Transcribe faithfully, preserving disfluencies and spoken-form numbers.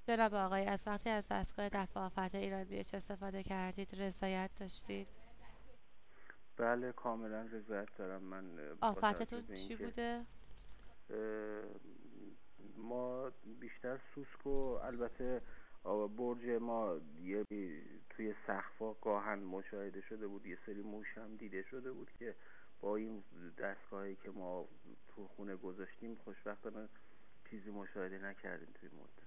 جناب آقای، از وقتی از دستگاه دفع آفت ایران دیش استفاده کردید رضایت داشتید؟ بله کاملا رضایت دارم. من اه، با توجه آفتتون به چی اینکه بوده؟ اه، ما بیشتر سوسک و البته آ، برج ما یه توی سقف‌ها گاهن مشاهده شده بود، یه سری موش هم دیده شده بود که با این دستگاهی که ما تو خونه گذاشتیم خوشبختانه چیزی مشاهده نکردیم توی مدت.